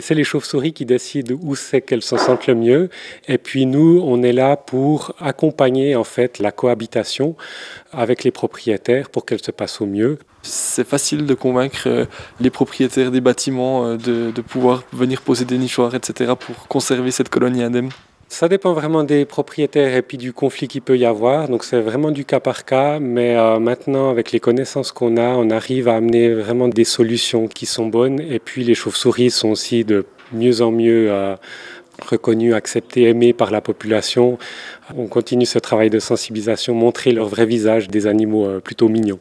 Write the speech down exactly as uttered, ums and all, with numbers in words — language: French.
c'est les chauves-souris qui décident où c'est qu'elles se sentent le mieux. Et puis nous, on est là pour accompagner en fait la cohabitation avec les propriétaires pour qu'elle se passe au mieux. C'est facile de convaincre les propriétaires des bâtiments de, de pouvoir venir poser des nichoirs, et cetera pour conserver cette colonie indemne. Ça dépend vraiment des propriétaires et puis du conflit qu'il peut y avoir. Donc c'est vraiment du cas par cas. Mais euh, maintenant, avec les connaissances qu'on a, on arrive à amener vraiment des solutions qui sont bonnes. Et puis les chauves-souris sont aussi de mieux en mieux euh, reconnus, acceptés, aimés par la population. On continue ce travail de sensibilisation, montrer leur vrai visage des animaux euh, plutôt mignons.